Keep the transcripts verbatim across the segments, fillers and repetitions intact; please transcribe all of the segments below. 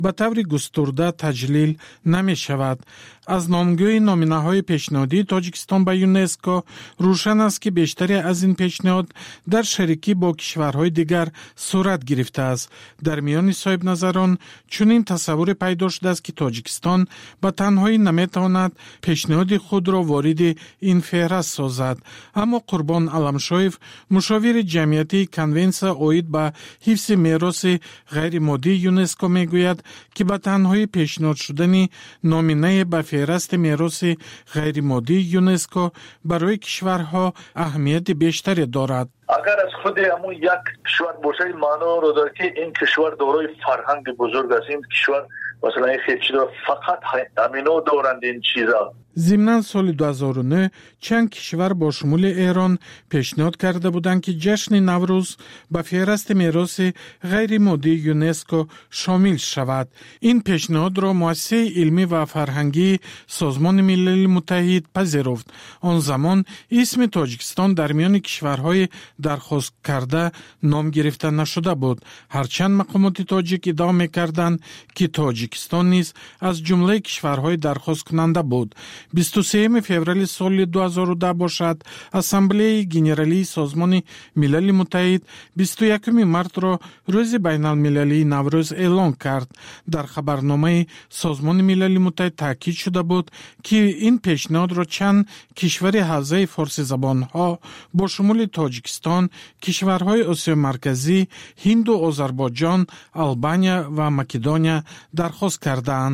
ба таври густурда таҷлил намешавад. аз номгӯи номинаҳои пешниҳодии Тоҷикистон ба ЮНЕСКО рӯшан аст, ки бештаре аз ин пешниҳод дар шарикӣ бо кишварҳои дигар сурат гирифтааст. дар миёни соҳибназарон чунин тасаввуре пайдо шудааст, ки Тоҷикистон ба танҳоӣ наметавонад пешниҳоди худро вориди ин феҳраст созад. аммо Қурбон Аламшоев, мушовири ҷамъиятии конвенсия оид ба ҳифзи мероси ғайримоддии ЮНЕСКО мегӯяд, ки ба танҳоӣ пешниҳод шудани номинае ба феҳрасти мероси ғайримоддии ЮНЕСКО барои кишварҳо аҳамияти бештаре дорад. اگر از خود همون یک کشور باشه معنا رو داره که این کشور دارای فرهنگ بزرگ است. این کشور مثلا این خیلی چیزا فقط همینو دارند این چیزا. зимнан соли ду ҳазору нӯ чанд кишвар бо шумули Эрон пешниҳод карда буданд, ки ҷашни Наврӯз ба феҳрасти мероси ғайримоддии ЮНЕСКО шомил шавад. ин пешниҳодро муассисаи илмӣ ва фарҳангии Созмони Милали Муттаҳид пазируфт. он замон исми Тоҷикистон дар миёни кишварҳои дархосткарда ном гирифта нашуда буд. ҳарчанд мақомоти тоҷик иддао мекарданд, ки Тоҷикистон низ аз ҷумлаи кишварҳои дархосткунанда буд. бисту сеюми феврали соли ду ҳазору даҳ бошад, Ассамблеяи генералии Созмони Милали Муттаҳид бисту якуми мартро рӯзи байналмилалии Наврӯз эълон кард. дар хабарномаи Созмони Милали Муттаҳид таъкид шуда буд, ки ин пешниҳодро чанд кишвари ҳавзаи форсизабонҳо бо шумули Тоҷикистон, кишварҳои Осиёи Марказӣ, Ҳинду Озарбойҷон, Албания ва Македония дархост кардаанд.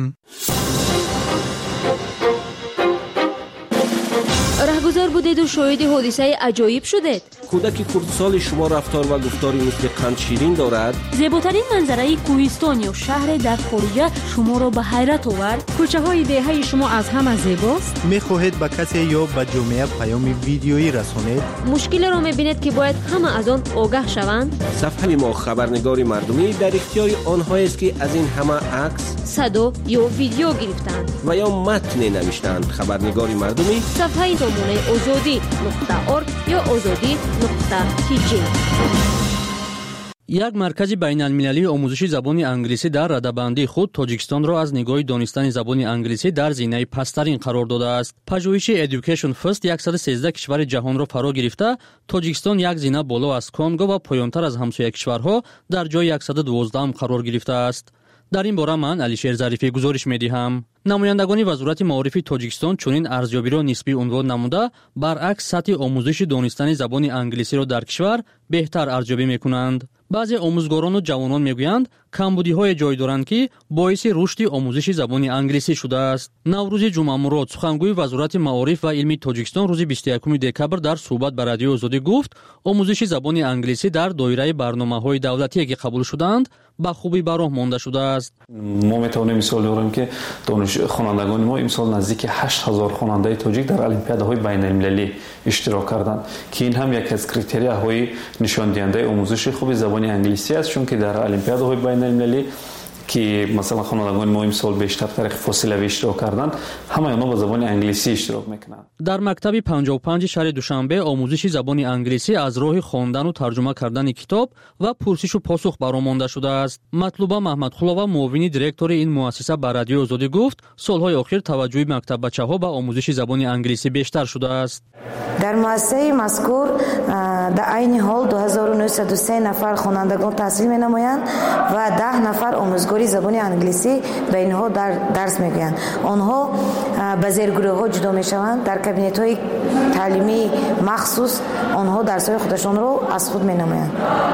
раҳгузор будеду шоҳиди ҳодисаи аҷоиб шудед. кӯдаки хурдсоли шумо рафтор ва гуфтори мисли қандширин дорад. зеботарин манзараи кӯҳистон ё шаҳре дар хориҷа шуморо ба ҳайрат овард. кӯчаҳои деҳаи шумо аз ҳама зебост. мехоҳед ба касе ё ба ҷомеа паёми видеоӣ расонед. мушкилеро мебинед, ки бояд ҳама аз он огаҳ шаванд. сафҳаи мо хабарнигори мардумӣ дар ихтиёри онҳоест, ки аз ин ҳама акс, садо ё видео гирифтанд ва ё матне навиштанд. хабарнигори мардумӣ сафҳаи сомонаи озодӣ нуқта орг ё озодӣ нуқта тиҷи. як маркази байналмилалии омӯзиши забони англисӣ дар радабандии худ Тоҷикистонро аз нигоҳи донистани забони англисӣ дар зинаи пасттарин қарор додааст. пажӯҳиши Education First яксад و сенздаҳ кишвари ҷаҳонро фаро гирифта, Тоҷикистон як зина боло аз Конго ва поёнтар аз ҳамсоя кишварҳо дар ҷои яксад و дувоздаҳум қарор гирифтааст. дар ин бора ман Алишер Зарифӣ гузориш медиҳам. намояндагони вазорати маорифи Тоҷикистон чунин арзёбиро нисбӣ унвон намуда, баръакс сатҳи омӯзиши донистани забони англисиро дар кишвар беҳтар арзёбӣ мекунанд. баъзе омӯзгорону ҷавонон мегӯянд, камбудиҳое ҷой доранд, ки боиси рушди омӯзиши забони англисӣ шудааст. Наврӯзи Ҷумъамурод, сухангӯи вазорати маориф ва илми Тоҷикистон, рӯзи бисту якуми декабр дар суҳбат ба Радиои Озодӣ гуфт, омӯзиши забони англисӣ дар доираи барномаҳои давлатие ки қабул шуданд, ба хубӣ ба роҳ монда шудааст. мо метавонем мисол биёрем, ки хонандагони мо имсол наздики ҳашт ҳазор хонандаи тоҷик дар олимпиадаҳои байналмилалӣ иштирок карданд, ки ин ҳам яке аз критерияҳои нишондиҳандаи омӯзиши хуби забони англисӣ аст, чунки дар олимпиадаҳои байналмилалӣ ки масалан хонандагони мо имсол бештар тариқи фосилавӣ иштирок карданд, ҳамаи онҳо ба забони англисӣ иштирок мекунанд. дар мактаби панҷоҳу панҷи шаҳри Душанбе омӯзиши забони англисӣ аз роҳи хондану тарҷума кардани китоб ва пурсишу посух баромонда шудааст. Матлуба Маҳмадқулова, муовини директори ин муассиса, ба Радиои Озодӣ гуфт, солҳои охир таваҷҷӯҳи мактаббачаҳо ба омӯзиши забони англисӣ бештар шудааст. дар муассисаи мазкур дар айни ҳол ду ҳазору нӯҳсаду се нафар хонандагон таҳсил менамоянд ва даҳ нафар омӯзгори забони англисӣ ба инҳо дарс мегӯянд. онҳо ба зергурӯҳҳо ҷудо мешаванд. дар кабинетҳои таълимии махсус онҳо дарсҳои худашонро аз худ менамоянд.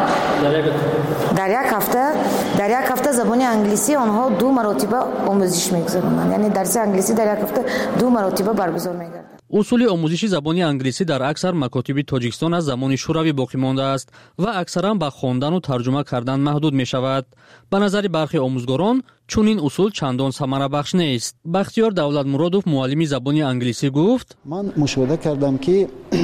дар як ҳафта дар як ҳафта забони англисӣ онҳо ду маротиба омӯзиш мегузаронанд, яъне дарси англисӣ дар як ҳафта ду маротиба баргузор мегардад. усули омӯзиши забони англисӣ дар аксар макотиби Тоҷикистон аз замони шӯравӣ боқӣ мондааст ва аксаран ба хондану тарҷума кардан маҳдуд мешавад. ба назари бархи омӯзгорон чунин усул чандон самарабахш нест. Бахтиёр Давлатмуродов, муаллими забони англисӣ, гуфт: ман мушоҳида кардам, ки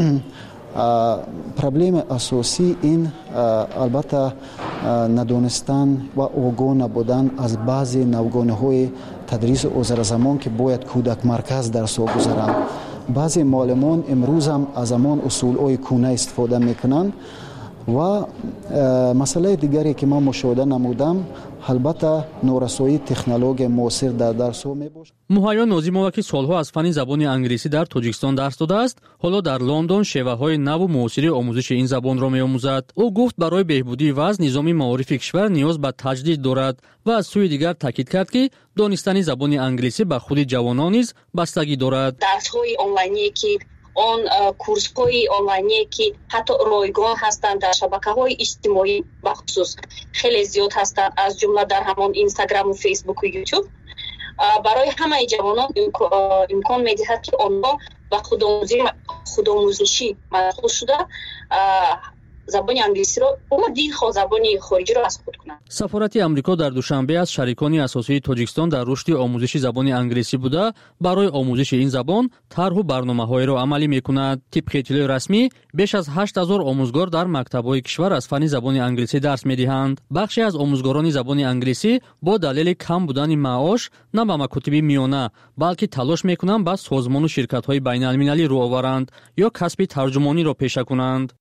проблеми асосӣ ин албатта надонистан ва огоҳ набудан аз баъзе навгонаҳои тадриси озаразамон, ки бояд кӯдакмарказ дарсҳо гузаранд. баъзе муаллимон имрӯз ҳам аз ҳамон усулҳои кӯна истифода мекунанд و مسئله دیگری که ما مشاهده نمودم البته نورسایی تکنولوژی معاصر در درس ها میباشد. مهیا نازیمова که سالها از فن زبان انگلیسی در تاجیکستان درس داده است، حالا در لندن شیوه‌های نو و معاصر آموزش این زبان را می‌آموزد. او گفت برای بهبودی وضع نظام معارف کشور نیاز به تجدید دارد و از سوی دیگر تاکید کرد که دانستن زبان انگلیسی به خود جوانان نیز بستگی دارد. درس‌های آنلاینی که آن کورس‌های آنلاینی که حتی رایگان هستند در شبکه‌های اجتماعی بخصوص خیلی زیاد هستند، از جمله در همان اینستاگرام و فیسبوک و یوتیوب، برای همه جوانان امکان می‌دهد که آنها به خودآموزی خودآموزشی مشغول شده زبان انگلیسی را و دیگر زبان خارجی را از خود کنند. سفارت آمریکا در دوشنبه از شریکان اساسی تاجیکستان در رشد آموزش زبان انگلیسی بوده برای آموزش این زبان طرح و برنامه‌های را عملی می‌کند. طبق اطلاع رسمی بیش از هشت هزار آموزگار در مکتب‌های کشور از فن زبان انگلیسی درس می‌دهند. بخشی از آموزگاران زبان انگلیسی با دلیل کم بودن معاش نه به مکاتب میانه بلکه تلاش می‌کنند به سازمان و شرکت‌های بین‌المللی رو آورند یا کسب ترجمانی را پیشه کنند.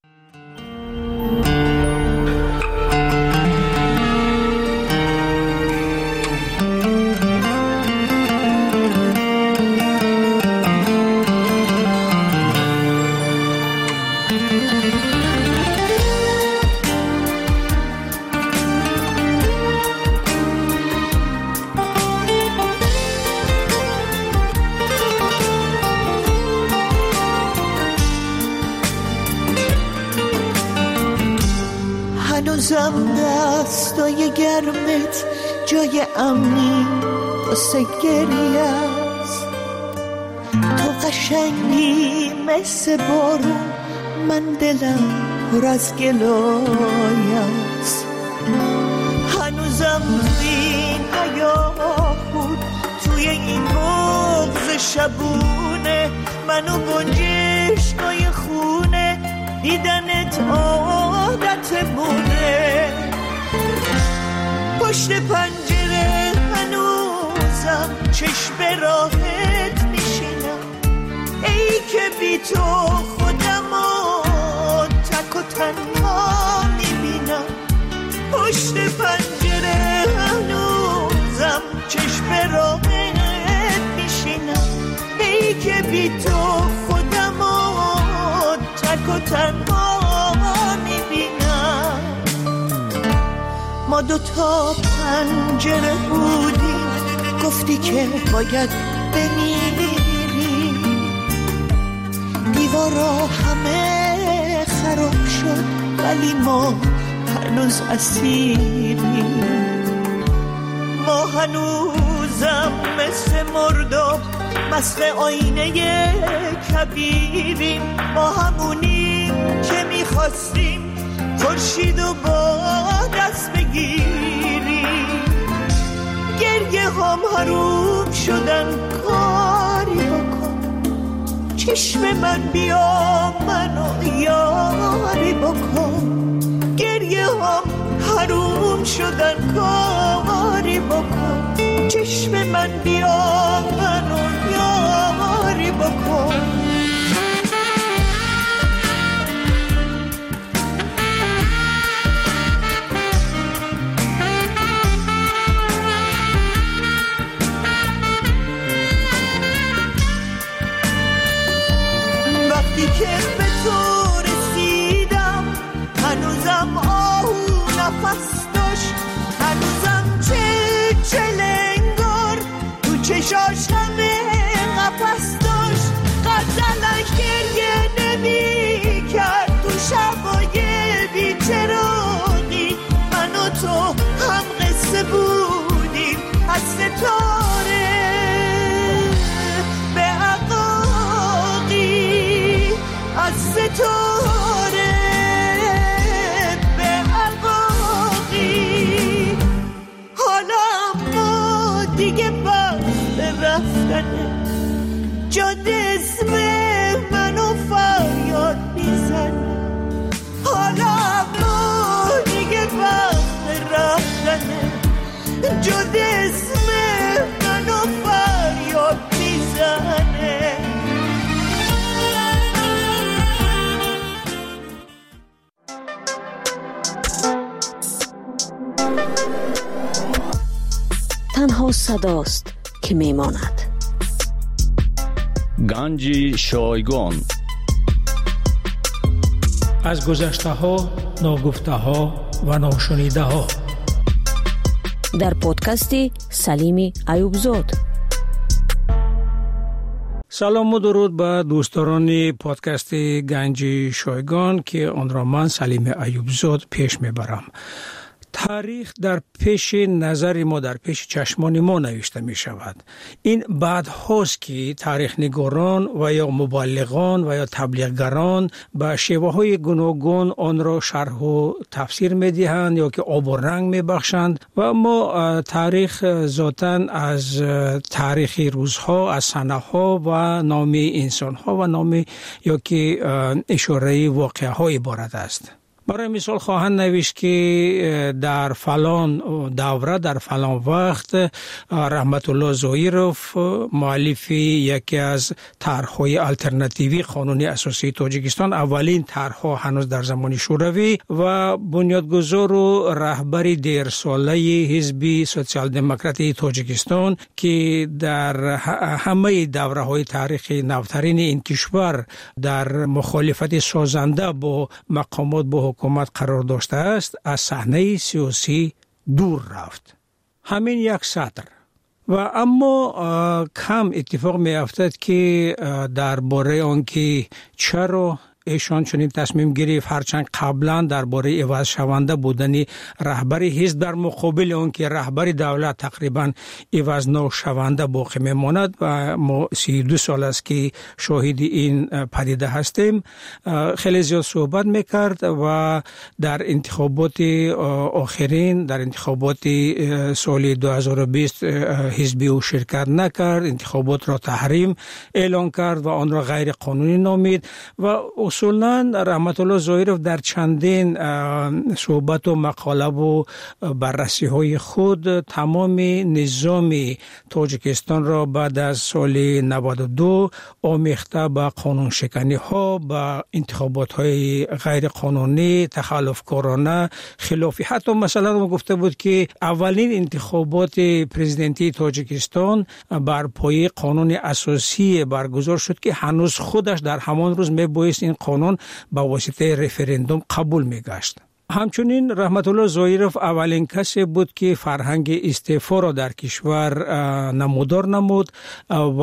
هنوزم دستای گرمت جای امنی واسه گریه است، تو قشنگی مثل بارون، من دلم پر از گلای است. هنوزم این حیا بود توی این بغض شبونه، منو گنجشکای خونه دیدنت عادتمونه. پشت پنجره هنوزم چشم راحت میشینم، ای که بی تو خودمو تک و تنها میبینم. پشت پنجره هنوزم چشم راحت میشینم، ای که بی تو خودمو تک و تنها میبینم. ما دوتا پنجره بودیم، گفتی که باید بمیری، دیوارا همه خراب شد ولی ما هنوز اسیریم. ما هنوزم مثل مرداب مثل آینه کبیریم، ما همونیم که میخواستیم خورشیدو با دست بگیریم. گریه هم حروم شدن، کاری بکن چشم من بیا منو یاری بکن. گریه هم حروم شدن، کاری بکن چشم من بیا منو یاری بکن. وقتی که به تو رسیدم هنوزم آهو نفس داشت، هنوزم چه چلنگار تو چشاش همه قفس داشت. غزلش گریه نمی کرد تو شبای بی‌چراغی، من و تو هم قصه بودیم از ستاره به عقاقی، از ستاره به عقاقی. حالا ما دیگه وقت رفتنه، جاده اسم منو فریاد میزنه. حالا ما دیگه وقت رفتنه، جاده اسم منو فریاد میزنه. صداست که میماند. گنج شایگان. از گذشته ها، ناگفته ها و ناشنیده ها. در پادکست سلیم ایوبزاد. سلام و درود به دوستان پادکست گنج شایگان که آن را من سلیم ایوبزاد پیش میبرم. تاریخ در پیش نظر ما، در پیش چشمان ما نوشته می شود. این بعد هاست که تاریخ نگاران و یا مبلغان و یا تبلیغگران به شیوه های گوناگون آن را شرح و تفسیر می دهند یا که آب و رنگ می بخشند و ما تاریخ ذاتاً از تاریخ روزها، از سنه ها و نام انسان ها و نام یا که اشاره واقعه ها عبارت است. برای مثال خواهند نوشت که در فلان دوره، در فلان وقت رحمت الله ظاهرов مؤلف یکی از طرح‌های الटरनेटिव्ی قانون اساسی تاجیکستان، اولین طرح‌ها هنوز در زمان شوروی و بنیادگذار و رهبر دیرساله حزب سوسیال دموکراتی تاجیکستان که در همه دوره‌های تاریخی نوترین این کشور در مخالفت سازنده با مقامات با حکومت قرار داشته است، از صحنه سیاسی دور رفت. همین یک سطر. و اما کم اتفاق می افتد که درباره آنکه چرا ایشان چنین تصمیم گرفت، هرچند قبلا درباره عوض شونده بودن رهبر حزب در مقابل اون که رهبر دولت تقریبا عوض نشونده باقی میماند و ما سی و دو سال است که شاهد این پدیده هستیم، خیلی زیاد صحبت میکرد و در انتخابات آخرین، در انتخابات سال دو هزار و بیست حزبی او شرکت نکرد، انتخابات را تحریم اعلان کرد و آن را غیر قانونی نامید و اصولاً رحمت الله ظاهرов در چندین صحبت و مقاله و بررسی های خود تمام نظام تاجیکستان را بعد از سال نود و دو آمیخته به قانون شکنی ها، به انتخابات های غیر قانونی، تخلف کارانه، خلافی. حتی مثلا گفته بود که اولین انتخابات پرزیدنتی تاجیکستان بر پایه قانون اساسی برگزار شد که هنوز خودش در همان روز میبایست این قانون با واسطه رفراندوم قبول میگشت. همچنین رحمت الله ظاهرов اولین کسی بود که فرهنگ استعفا را در کشور نمودار نمود و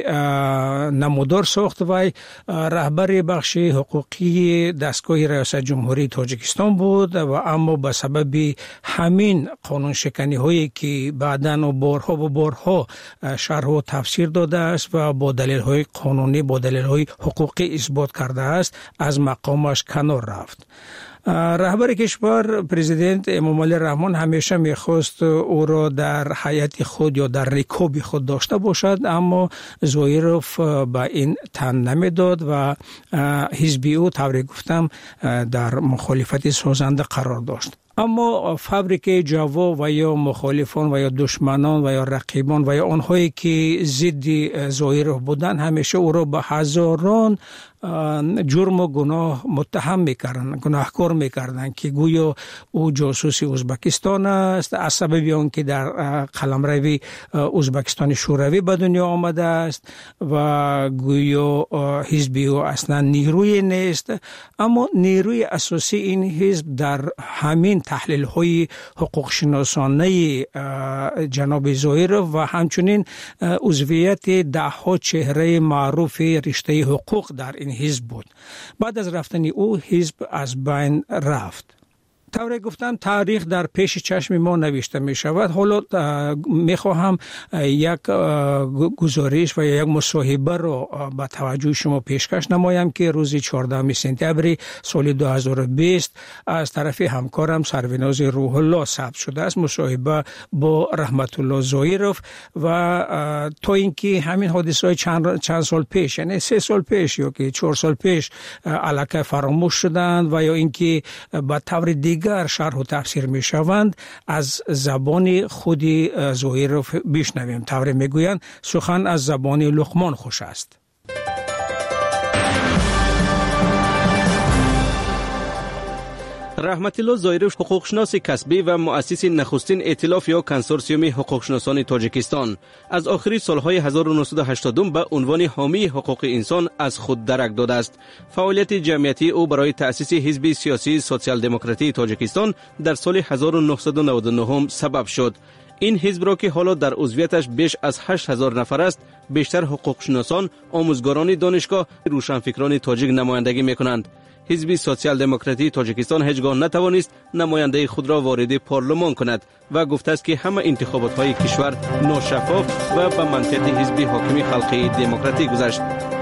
نمودار ساخت و رهبر بخش حقوقی دستگاه ریاست جمهوری تاجیکستان بود و اما به سبب همین قانون شکنی هایی که بعداً و بارها و بارها شرح و تفسیر داده است و با دلیل های قانونی، با دلیل های حقوقی اثبات کرده است، از مقامش کنار رفت. رهبر کشور پرزیدنت امامعلی رحمان همیشه میخواست او را در هیئت خود یا در رکاب خود داشته باشد، اما ظاهرов به این تن نمیداد و حزب او طوری گفتم در مخالفت سازنده قرار داشت. اما فابریکه جوا و یا مخالفان و یا دشمنان و یا رقیبان و یا آنهایی که ضد ظاهرов بودند همیشه او را به هزاران جرم و گناه متهم میکردن، گناهکار میکردن که گویا او جاسوس ازبکستان است، از سبب آن که در قلمرو ازبکستان شوروی به دنیا آمده است و گویا حزب او اصلا نیروی نیست. اما نیروی اساسی این حزب در همین تحلیل های حقوق شناسانه جناب ظاهرov و همچنین عضویت ده ها چهره معروف رشته حقوق در این حزب بود. بعد از رفتن او حزب از بین رفت. طوری گفتم تاریخ در پیش چشم ما نوشته می شود. حالا می خواهم یک گزارش و یک مصاحبه را به توجه شما پیشکش نمایم که روز چهاردهم سپتامبر سال دو هزار و بیست از طرف همکارم سروناز روح الله ثبت شده است. مصاحبه با رحمت الله ظاهرov و تا اینکه همین حادثه چند چند سال پیش، یعنی سه سال پیش یا که چهار سال پیش الکی فراموش شدند و یا اینکه به طور دیگر شرح و تفسیر می شوند، از زبان خود ظاهرov بشنویم. طوری می گویند سخن از زبان لقمان خوش است. رحمتالله زایروف حقوقشناس کسبی و مؤسس نخستین ائتلاف یا کنسورسیوم حقوقشناسان تاجیکستان از آخر سالهای هزار و نهصد و هشتاد به عنوان حامی حقوق انسان از خود درک داده است. فعالیت جمعیتی او برای تأسیس حزب سیاسی سوسیال دموکراتی تاجیکستان در سال هزار و نهصد و نود و نه سبب شد. این حزب را که حالا در عضویتش بیش از هشت هزار نفر است، بیشتر حقوقشناسان، آموزگاران دانشگاه، روشنفکران تاجیک نمایندگی می‌کنند. حزب سوسیال دموکراتی تاجیکستان هیچگاه نتوانست نماینده خود را وارد پارلمان کند و گفته است که همه انتخابات های کشور ناشفاف و به منطق حزب حاکم خلقی دموکراتی گذشت.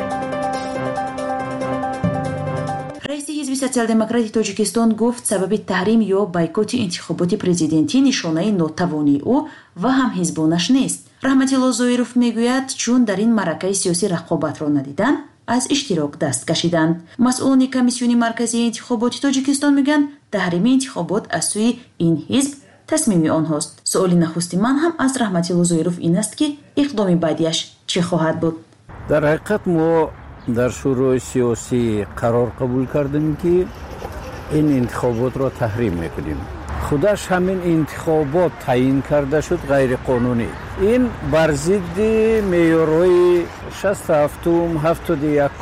رئیس حزب سوسیال دموکراتی تاجیکستان گفت سبب تحریم یا بایکوت انتخابات پرزیدنتی نشانه ناتوانی او و هم حزبانش نیست. رحمتالله زایروف میگوید چون در این معرکه سیاسی رقابت را ندیدن از اشتراک دست کشیدند. مسئولان کمیسیون مرکزی انتخابات تاجیکستان میگن تحریم انتخابات از سوی این حزب تصمیم آنهاست. سوال نخستی من هم از رحمتالله زایروف این است که اقدام بعدیش چه خواهد بود؟ در حقیقت ما در شورای سیاسی قرار قبول کردیم که این انتخابات را تحریم میکنیم. خودش همین انتخابات تعیین کرده شد غیر قانونی. این بر ضد معیارهای شصت و هفت هفتاد و یک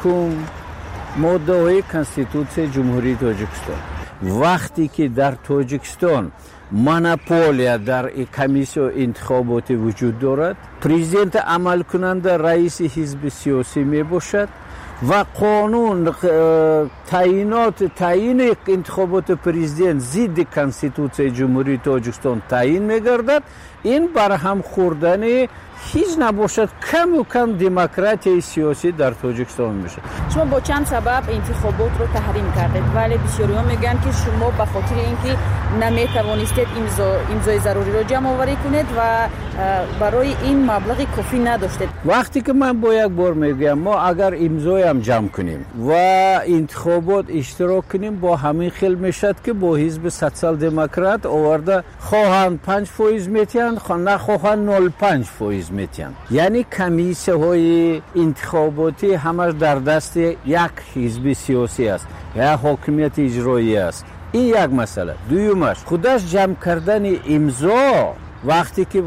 ماده های کنستیتوسیون جمهوری تاجیکستان. وقتی که در تاجیکستان مونوپولیا در کمیسیون انتخاباتی وجود دارد، پرزیدنت عمل کننده رئیس حزب سیاسی می باشد و قانون تعیینات تعیین انتخابات پرزیدنت ضد کنستیتوسیون جمهوری تاجیکستان تعیین می‌گردد. این برهم خوردن هیچ نباشد کم و کم دموکراسی سیاسی در تاجیکستان میشه. شما با چند سبب انتخابات رو تحریم کردید، ولی بسیاری‌ها میگن که شما به خاطر اینکه نمیتوانستید امضا امضای ضروری رو جمع آوری کنید و برای این مبلغ کافی نداشتید. وقتی که من با یک بار میگم ما اگر امضای هم جمع کنیم و انتخابات اشتراک کنیم با همین خیل میشد که با حزب سوسیال دموکرات آورده خواهند پنج فیصد میتین، نخواهند نود و پنج فیصد میتین. یعنی کمیسیون های انتخاباتی همش در دست یک حزب سیاسی است یا حاکمیت اجرایی است. این یک مسئله. دویمش خودش جمع کردن امضا وقتی که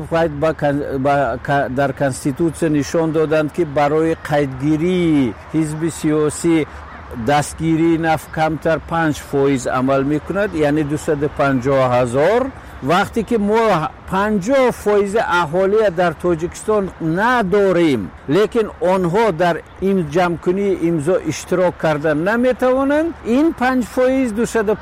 در کنستیتوسیون نشان دادند که برای قیدگیری حزب سیاسی دستگیری نفت کمتر پنج فیصد عمل میکند، یعنی دویست و پنجاه هزار. وقتی که ما پنجاه فیصد اهالی در تاجیکستان نداریم لیکن آنها در این جمع کنی امضا اشتراک کردن نمیتوانند، این پنج فیصد دویست و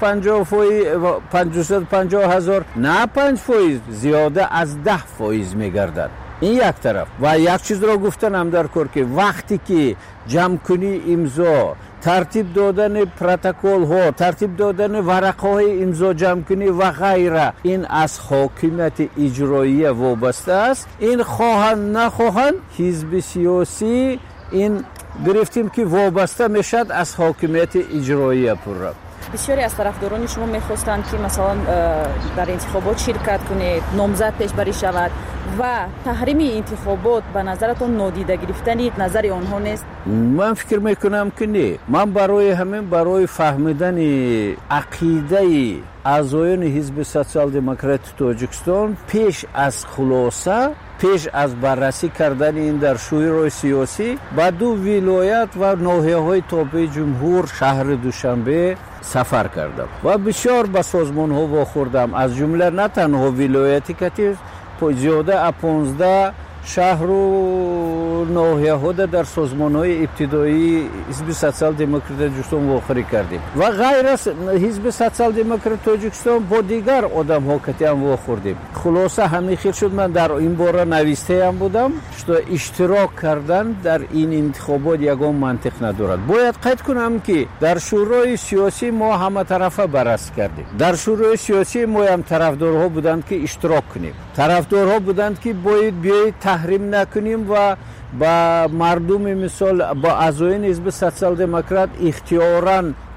پنجاه هزار نه پنج فیصد زیاده از ده فیصد میگردد. این یک طرف. و یک چیز را گفتنم در کار که وقتی که جمع کنی امضا، ترتیب دادن پروتکل ها، ترتیب دادن ورقه های امضا جمع کنی و غیره، این از حاکمیت اجرایی وابسته است. این خواهند نخواهند حزب سیاسی این گرفتیم که وابسته میشد از حاکمیت اجرایی پورا. بسیاری از طرفداران شما میخواستند که مثلا در انتخابات شرکت کنید، نامزد پیشبری شود و تحریم انتخابات به نظرتون نادیده گرفتن نظر آنها نیست؟ من فکر میکنم که نه. من برای همین برای فهمیدن عقیده اعضایان حزب سوسیال دموکراتی تاجیکستان پیش از خلاصه پیش از بررسی کردن این در شورای سیاسی با دو ولایت و ناحیه‌های تابع جمهور شهر دوشنبه سفر کردم و بسیار به سازمان ها واخوردم، از جمله نه تنها ولایتی که زیاده از پانزده شهر و ناحیه ها در سازمان های ابتدایی حزب سوسیال دموکراتی تاجیکستان واخوری کردیم و غیر از حزب سوسیال دموکراتی تاجیکستان با دیگر آدم ها که هم واخوردیم. خلاصه همین خیلی شد من در این باره نویسته هم بودم که اشتراک کردن در این انتخابات یگان منطق ندارد. باید قید کنم که در شورای سیاسی ما همه طرفه بررسی کردیم. در شورای سیاسی ما هم طرفدارها بودند که اشتراک کنیم، طرفدارها بودند که باید بیایید تحریم نکنیم و با مردم مثال با اعضایان حزب سوسیال دموکرات اختیاراً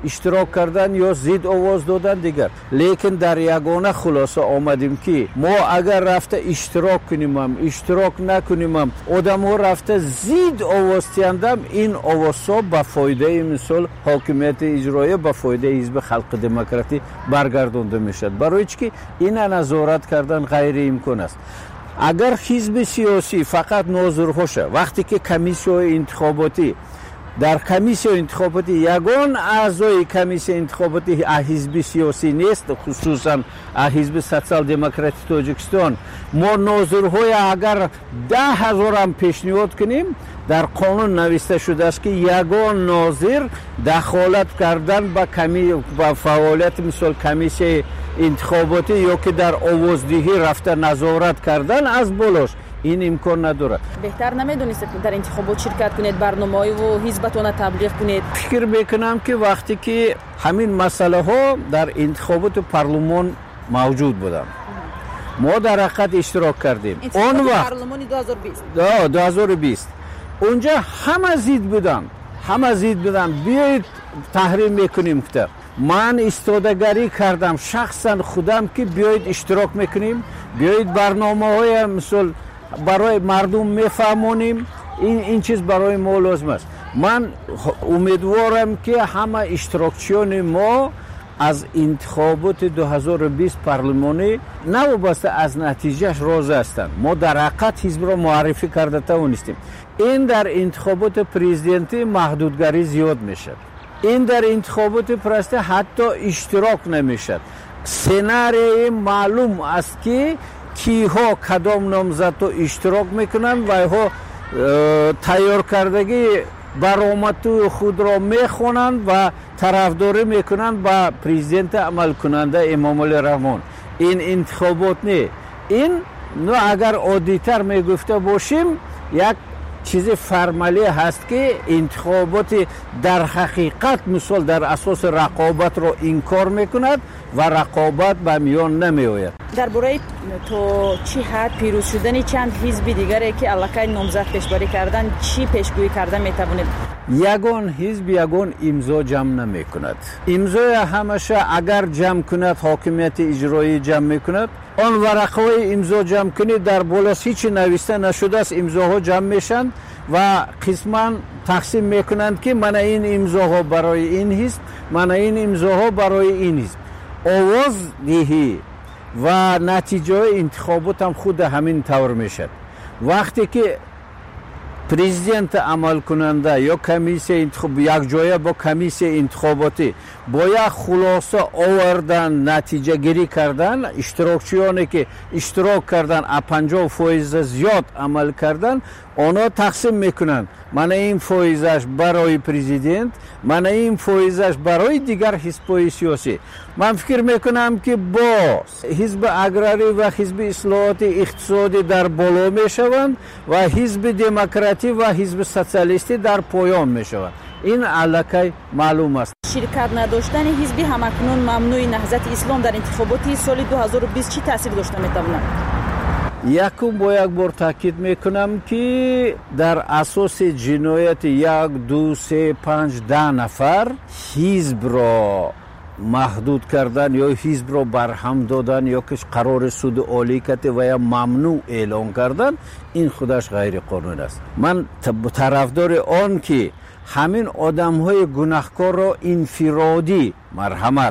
اشتراک کردن یا زید آواز دادن دیگر. لیکن در یگانه خلاصه آمدیم که ما اگر رفته اشتراک کنیم هم اشتراک نکنیم هم آدم ها رفته زید آواز تیندم، این آواز ها به فایده مثال حاکمیت اجرایی به فایده حزب خلق دموکراتی برگردانده میشد. برای چی این نظارت کردن غیر امکان است. اگر حزب سیاسی فقط ناظرهاشه، وقتی که کمیسیون انتخاباتی در کمیسیون انتخاباتی یگان اعضای کمیسیون انتخاباتی حزب سیاسی نیست، خصوصا حزب سوسیال دموکراتی تاجیکستان، ما ناظرهای اگر ده هزار هم پیشنهاد کنیم در قانون نوشته شده است که یگان ناظر دخالت کردن با کمی با فعالیت مثل کمیسیون انتخاباتی یا که در آوازدهی رفته نظارت کردن از بالاش این امکان نداره. بهتر نمیدونید که در انتخابات شرکت کنید، برنامه‌ای و حزبتون تبلیغ کنید؟ فکر میکنم که وقتی که همین مسئله ها در انتخابات پارلمان موجود بودن ما در حقیقت اشتراک کردیم. اون وقت پارلمان دو هزار و بیست دو هزار و بیست اونجا همه زید بودن همه زید بودن بیایید تحریم میکنیم که من استادگاری کردم شخصا خودم که بیایید اشتراک میکنیم، بیایید برنامه های مثل برای مردم میفهمونیم، این این چیز برای ما لازم است. من امیدوارم که همه اشتراکچیان ما از انتخابات دو هزار و بیست پارلمانی نوابسته از نتیجهش راضی هستند. ما در حقیقت حزب را معرفی کرده توانستیم. این در انتخابات پرزیدنتی محدودگری زیاد میشد، این در انتخابات پرسته حتی اشتراک نمیشد. سناریوی معلوم است که کیها کدام نامزد تو اشتراک میکنن و ها تیار کردگی برآمد خود را میخونند و طرفداری میکنند با پرزیدنت عمل کننده امام علی رحمان. این انتخابات نه، این نه اگر عادی‌تر میگفته باشیم یک چیز فرمالی هست که انتخابات در حقیقت مثال در اساس رقابت را انکار میکند و رقابت به میان نمی آید. درباره تو چی حد پیروز شدن چند حزب دیگری که علاقه نامزد پیشبری کردن چی پیشگویی کرده میتوانید؟ یگان حزب یگان امضا جمع نمی کند. امضای همشه اگر جمع کند حاکمیت اجرایی جمع میکند، آن ورقهای امضا جمع کنید در بالاش هیچ نوشته نشده است، امضاها جمع میشن و قسما تقسیم میکنند که من این امضاها برای این حزب، من این امضاها برای این حزب. آواز دهی و نتیجه انتخابات هم خود همین طور میشد. وقتی که پرزیدنت عمل کننده یا کمیسیون انتخاب یک جای با کمیسیون انتخاباتی باید خلاصه آوردن، نتیجه گیری کردن، اشتراکچیانی که اشتراک کردن پنجاه فیصد زیاد عمل کردن آنها تقسیم میکنن، من این فیصدش برای پرزیدنت، من این فیصدش برای دیگر حزب‌های سیاسی. من فکر میکنم که با حزب اگراری و حزب اصلاحات اقتصادی در بالا میشوند و حزب دموکراتی و حزب سوسیالیستی در پایان میشوند. این علاقه معلوم است. شرکت نداشتن حزبی همکنون ممنوع نهضت اسلام در انتخابات سال دو هزار و بیست چی تاثیر داشته میتواند؟ یکم با یک بار تاکید میکنم که در اساس جنایت یک دو سه پنج ده نفر حزب را محدود کردن یا حزب را برهم دادن یا که قرار سود عالی کرده و یا ممنوع اعلان کردن، این خودش غیر قانون است. من طرفدار آن که همین آدم های گناهکار را انفرادی مرحمت،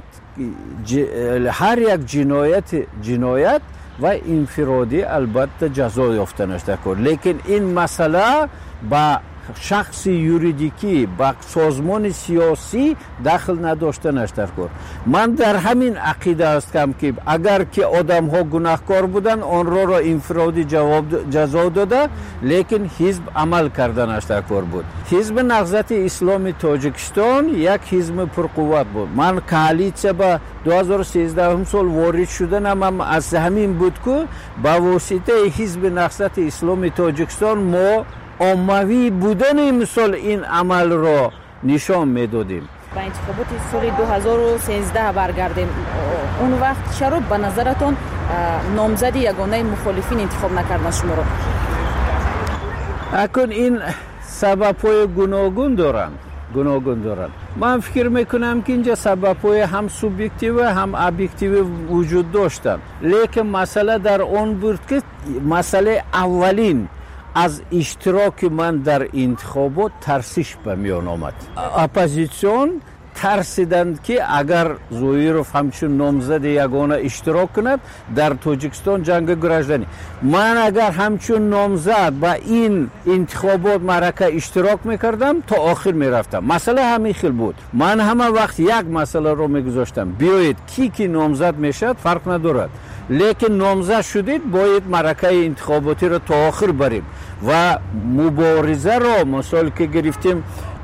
هر یک جنایت جنایت و انفرادی البته جزا یافتنش دکار، لیکن این مسئله با شخص یوریدیکی با سازمان سیاسی دخل نداشتنش دکار. من در همین عقیده هستم که اگر که آدم ها گناهکار بودن آن را را انفرادی جواب جزا داده، لیکن حزب عمل کردنش دکار بود. حزب نهضت اسلامی تاجیکستان یک حزب پرقوت بود. من کالیسیا با دو هزار و سیزده سال وارد شدنم هم از همین بود که با واسطه حزب نهضت اسلامی تاجیکستان ما عمومی بودن مثل این عمل را نشان میدادیم. با انتخابات سال دو هزار و سیزده برگردیم، اون وقت چرا به نظرتون نامزد یگانه مخالفین انتخاب نکردن شما را؟ اکنون این سبب‌های گوناگون دارند. گوناگون دارند. من فکر میکنم که اینجا سبب‌های هم سوبژکتیو هم ابجکتیو وجود داشتند، لیکن مسئله در اون بود که مسئله اولین از اشتراک من در انتخابات ترسش به میان آمد. اپوزیسیون ترسیدند که اگر زویروف همچون نامزد یگانه اشتراک کند در تاجیکستان جنگ گرجدنی، من اگر همچون نامزد با این انتخابات معرکه اشتراک میکردم تا آخر میرفتم. مسئله همین خیل بود. من همه وقت یک مسئله رو میگذاشتم، بیایید کی کی نامزد میشد فرق ندارد، لیکن نامزد شدید باید معرکه انتخاباتی رو تا آخر بریم و مبارزه رو مثال که گرفتیم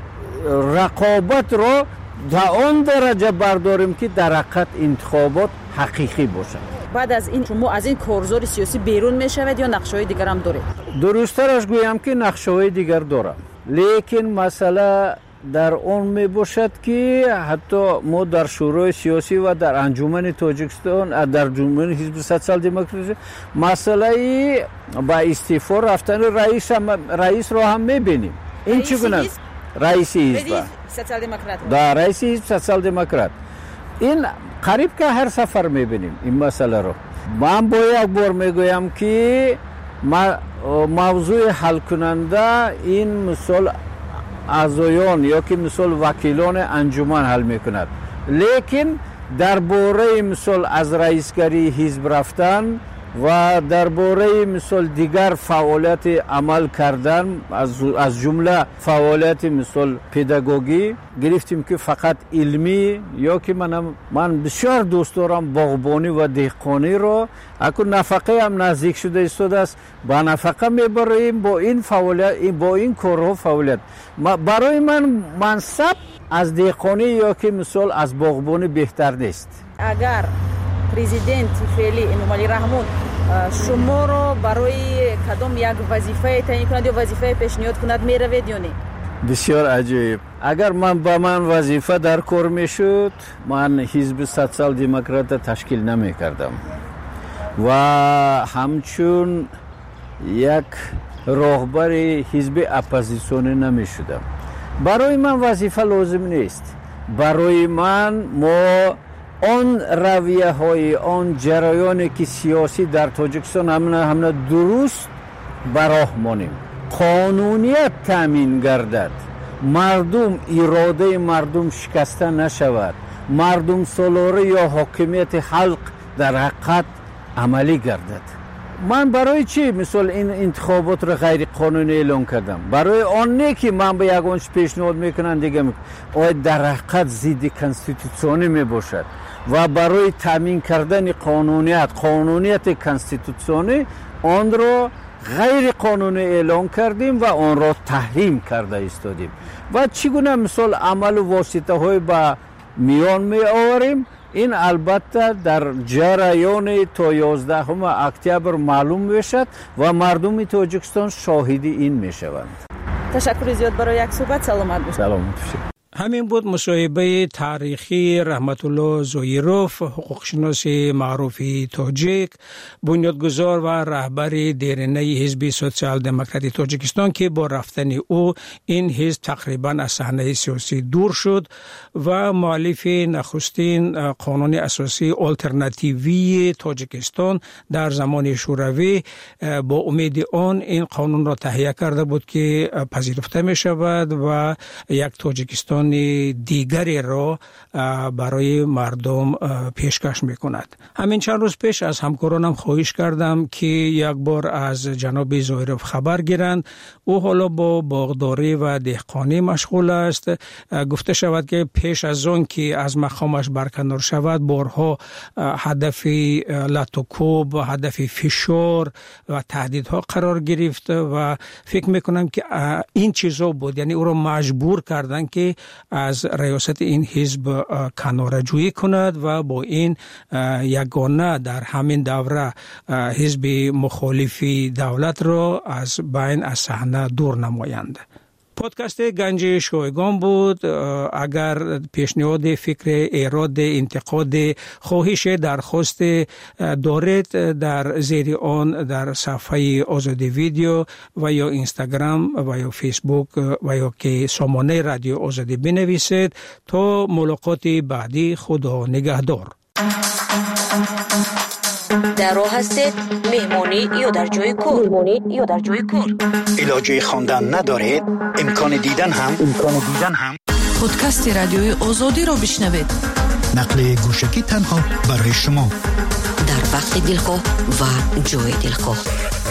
رقابت رو تا اون درجه برداریم که در حقیقت انتخابات حقیقی باشد. بعد از این شما از این کارزار سیاسی بیرون میشوید یا نقشه‌های دیگر هم دارید؟ درست‌ترش گویم که نقشه‌های دیگر دارم، لیکن مسئله در اون می باشد که حتی ما در شورای سیاسی و در انجمن تاجیکستان در انجمن حزب سوسیال دموکراسی مسئله با استعفا رفتن رئیس هم رئیس را هم می‌بینیم. این چگونه رئیس حزب سوسیال دموکرات در رئیس حزب سوسیال دموکرات این قریب که هر سفر می‌بینیم این مسئله رو. من با یک بار میگویم که موضوع حل کننده این مثال اعضایان یا که مثال وکیلان انجمن حل میکند، لیکن درباره مثال از رئیسگری حزب رفتن و درباره مثال دیگر فعالیت عمل کردن از از جمله فعالیت مثال پداگوژی گرفتیم که فقط علمی یا که من من بسیار دوست دارم باغبانی و دهقانی رو اکو نفقه هم نزدیک شده ایستاده است، با نفقه میبریم با این فعالیت با این کارها فعالیت. برای من منصب از دهقانی یا که مثال از باغبانی بهتر نیست. اگر پرزیدنت فعلی امامعلی رحمون شما رو برای کدام یک وظیفه تعیین کند یا وظیفه پیشنهاد کند میروید یا نه؟ بسیار عجیب. اگر من با من وظیفه در کار میشد من حزب سوسیال دموکرات تشکیل نمی کردم و همچون یک راهبر حزب اپوزیسیونی نمی شدم. برای من وظیفه لازم نیست. برای من ما آن رویه های آن جریانی که سیاسی در تاجیکستان همنا همنا درست براه مانیم، قانونیت تامین گردد، مردم اراده مردم شکسته نشود، مردم سالاره یا حاکمیت خلق در حقیقت عملی گردد. من برای چی مثلا این انتخابات را غیر قانونی اعلام کردم؟ برای آن نه که من به یگانش پیشنهاد میکنم دیگه آیا در حقیقت ضد کانستیتوسیونی می باشد و برای تامین کردن قانونیت قانونیت کانستیتوسیونی آن را غیر قانونی اعلام کردیم و آن را تحریم کرده ایستادیم و چگونه مثال عمل و واسطه های با میان می آوریم. این البته در جریان تا یازدهم اکتبر معلوم میشد و مردم تاجیکستان شاهد این میشوند. تشکر زیاد برای یک صحبت. سلامت باشید. سلامت باشید. همین بود مصاحبه تاریخی رحمت الله زویروف، حقوقشناس معروف تاجیک، بنیادگذار و رهبر دیرینه حزب سوسیال دموکراتی تاجیکستان که با رفتن او این حزب تقریبا از صحنه سیاسی دور شد و مؤلف نخستین قانون اساسی آلترناتیوی تاجیکستان در زمان شوروی با امید آن این قانون را تهیه کرده بود که پذیرفته می شود و یک تاجیکستان دیگری را برای مردم پیشکش میکند. همین چند روز پیش از همکارانم خواهش کردم که یک بار از جناب زویروف خبر گیرند. او حالا با باغداری و دهقانی مشغول است. گفته شود که پیش از آن که از مقامش برکنار شود بارها هدف لطوکوب و هدف فشار و تهدیدها قرار گرفت و فکر میکنم که این چیزا بود، یعنی او را مجبور کردن که از ریاست این حزب کناره‌جویی کند و با این یگانه در همین دوره حزب مخالف دولت را از بین از صحنه دور نمایند. پادکست گنج شایگان بود. اگر پیشنهاد، فکر، ایراد، انتقاد، خواهش، درخواست دارید در زیر آن در صفحه آزادی ویدیو و یا اینستاگرام و یا فیسبوک و یا که سامانه رادیو آزادی بنویسید. تا ملاقات بعدی، خدا نگهدار. در راه هستید، مهمانی یا در جای کار، مهمانی یا در جای کار، علاجه خواندن ندارید، امکان دیدن هم امکان دیدن هم پادکست رادیوی آزادی را بشنوید. نقل گوشکی تنها برای شما در وقت دلخواه و جای دلخواه.